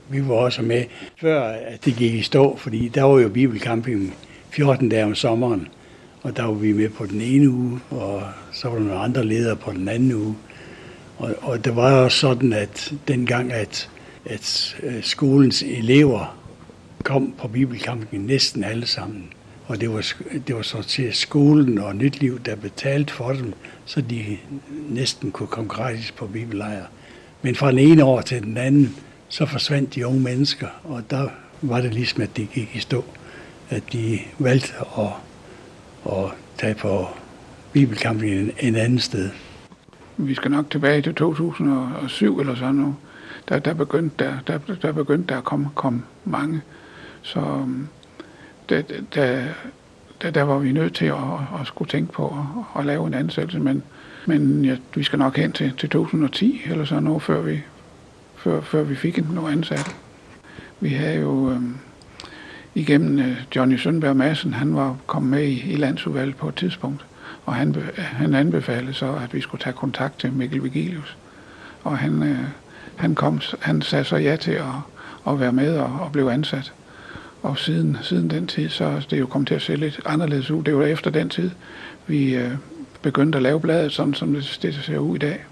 Vi var også med, før at det gik i stå, fordi der var jo bibelcamping 14 dage om sommeren, og der var vi med på den ene uge, og så var der nogle andre ledere på den anden uge. Og det var også sådan, at dengang, at skolens elever kom på bibelcamping næsten alle sammen. Og det var så til skolen og Nyt Liv, der betalte for dem, så de næsten kunne komme gratis på bibellejr. Men fra den ene år til den anden, så forsvandt de unge mennesker, og der var det ligesom, at det gik i stå, at de valgte at tage på bibelcamping en anden sted. Vi skal nok tilbage til 2007 eller sådan noget. Der begyndte der at komme mange. Så der var vi nødt til at skulle tænke på at lave en ansættelse, men ja, vi skal nok hen til 2010 eller sådan noget, før vi fik noget ansat. Vi havde jo igennem Johnny Sønderberg Madsen, han var kommet med i landsudvalget på et tidspunkt, og han anbefalede så, at vi skulle tage kontakt til Mikkel Vigilius. Og han sagde så ja til at være med og blive ansat. Og siden den tid, så er det jo kommet til at se lidt anderledes ud. Det var efter den tid, vi begyndte at lave bladet, sådan som det ser ud i dag.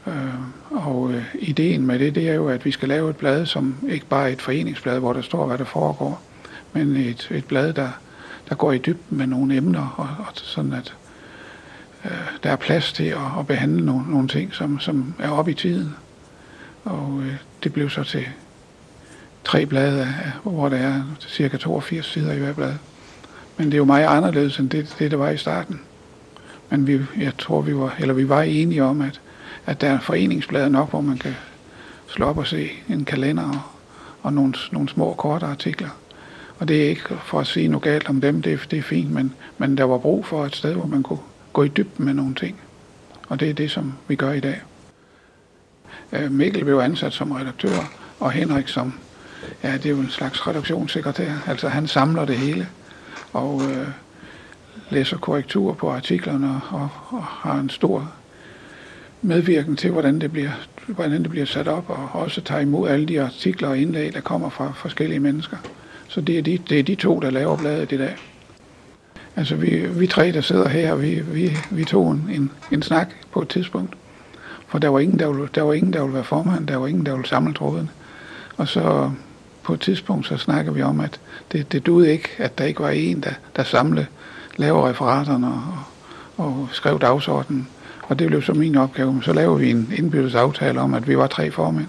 Og ideen med det er jo, at vi skal lave et blad, som ikke bare er et foreningsblad, hvor der står, hvad der foregår, men et blad, der går i dybden med nogle emner, og sådan at der er plads til at behandle nogle ting, som er oppe i tiden. Og det blev så til 3 blade, hvor der er cirka 82 sider i hver blad. Men det er jo meget anderledes end det der var i starten. Men jeg tror, vi var enige om, at der er foreningsblade nok, hvor man kan slå op og se en kalender og nogle små korte artikler. Og det er ikke for at sige noget galt om dem, det er fint, men der var brug for et sted, hvor man kunne gå i dybden med nogle ting. Og det er det, som vi gør i dag. Mikkel blev ansat som redaktør, og Henrik som, ja, det er jo en slags redaktionssekretær. Altså han samler det hele, og læser korrekturer på artiklerne, og har en stor medvirken til, hvordan det bliver sat op, og også tager imod alle de artikler og indlæg, der kommer fra forskellige mennesker. Så det er de 2, der laver bladet i dag. Altså vi 3, der sidder her, vi tog en snak på et tidspunkt, for der var ingen, der ville være formand, der var ingen, der ville samle trådene. Og så på et tidspunkt, så snakker vi om, at det duede ikke, at der ikke var en, der samlede, lavede referaterne og skrev dagsordenen. Og det blev så min opgave. Men så lavede vi en indbyrdes aftale om, at vi var 3 formænd.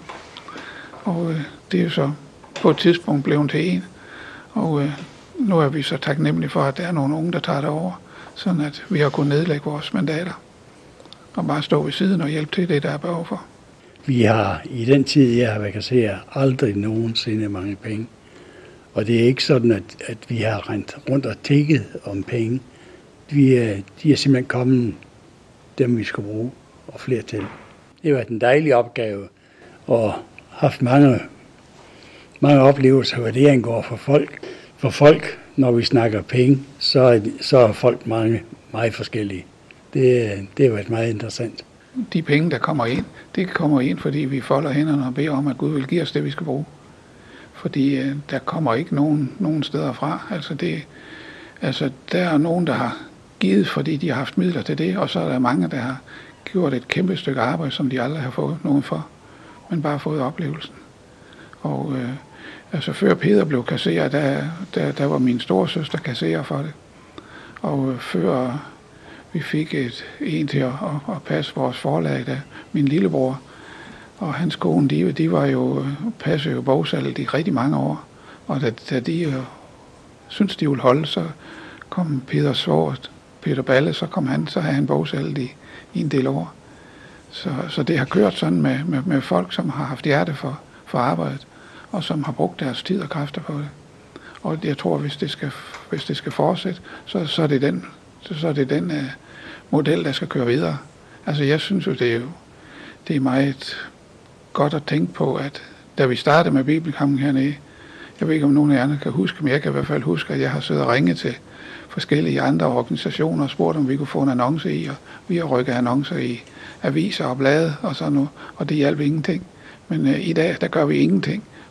Og det er jo så på et tidspunkt blevet til 1. Og nu er vi så taknemmelige for, at der er nogle unge, der tager det over, sådan at vi har kunnet nedlægge vores mandater og bare stå ved siden og hjælpe til det, der er behov for. Vi har i den tid, jeg har været kasserer, aldrig nogensinde mange penge. Og det er ikke sådan, at vi har rendt rundt og tækket om penge. De er simpelthen kommet, dem vi skal bruge, og flere til. Det har været en dejlig opgave, og haft mange oplevelser, hvad det angår for folk. For folk, når vi snakker penge, så er folk meget forskellige. Det har været meget interessant. De penge, der kommer ind, det kommer ind, fordi vi folder hænderne og beder om, at Gud vil give os det, vi skal bruge. Fordi der kommer ikke nogen steder fra. Altså, der er nogen, der har givet, fordi de har haft midler til det, og så er der mange, der har gjort et kæmpe stykke arbejde, som de aldrig har fået nogen for, men bare fået oplevelsen. Og altså, før Peter blev kasserer, der var min storesøster kasserer for det. Og før vi fik en til at passe vores forlag, der min lillebror og hans kone, de var jo passede jo bogsalget i rigtig mange år. Og da de syntes, de ville holde, så kom Peters svoger, Peter Balle, så havde han bogsalget i en del år. Så det har kørt sådan med folk, som har haft hjerte for arbejdet, og som har brugt deres tid og kræfter på det. Og jeg tror, hvis det skal fortsætte, så er det den model, der skal køre videre. Altså jeg synes jo, det er meget godt at tænke på, at da vi startede med bibelcamping hernede, jeg ved ikke, om nogen af jer kan huske, men jeg kan i hvert fald huske, at jeg har siddet og ringet til forskellige andre organisationer og spurgt, om vi kunne få en annonce i, og vi har rykket annoncer i aviser og blade og sådan noget, og det hjalp ingenting. Men i dag, der gør vi ingenting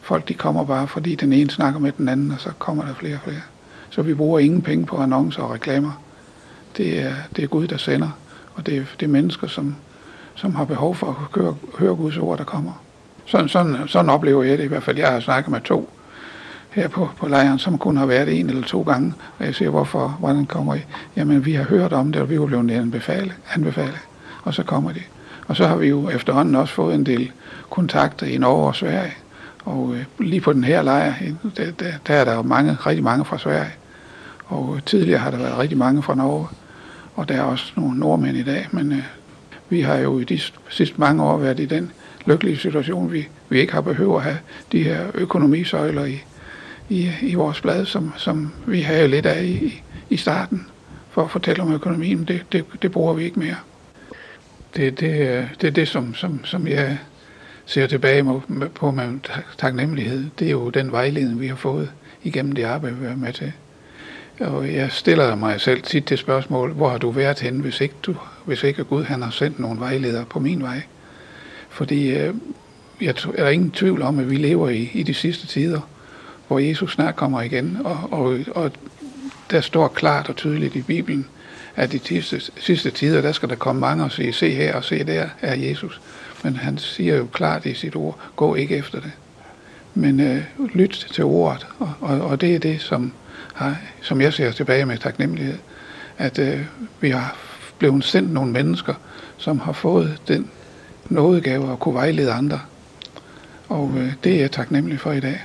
folk de kommer bare, fordi den ene snakker med den anden, og så kommer der flere og flere. Så vi bruger ingen penge på annoncer og reklamer. Det er Gud, der sender, og det er mennesker, som har behov for at høre Guds ord, der kommer. Sådan oplever jeg det i hvert fald. Jeg har snakket med 2 her på lejren, som kun har været 1 eller 2 gange, og jeg siger, hvordan kommer I? Jamen, vi har hørt om det, og vi er blevet anbefalet, og så kommer de. Og så har vi jo efterhånden også fået en del kontakter i Norge og Sverige, og lige på den her lejr, der er der jo rigtig mange fra Sverige, og tidligere har der været rigtig mange fra Norge, og der er også nogle nordmænd i dag, men vi har jo i de sidste mange år været i den lykkelige situation, vi ikke har behøvet at have de her økonomisøjler i vores blad, som vi havde lidt af i starten, for at fortælle om økonomien. Det bruger vi ikke mere. Det er det, som jeg ser tilbage på med taknemmelighed. Det er jo den vejledning, vi har fået igennem det arbejde, vi har været med til. Og jeg stiller mig selv tit det spørgsmål, hvor har du været henne, hvis ikke Gud han har sendt nogle vejledere på min vej? Fordi jeg er ingen tvivl om, at vi lever i de sidste tider, hvor Jesus snart kommer igen, og der står klart og tydeligt i Bibelen, at i de sidste tider, der skal der komme mange og sige, se her og se der er Jesus. Men han siger jo klart i sit ord, gå ikke efter det. Men lyt til ordet, og det er det, som jeg ser tilbage med taknemmelighed, at vi har blevet sendt nogle mennesker, som har fået den nådegave at kunne vejlede andre. Og det er jeg taknemmelig for i dag.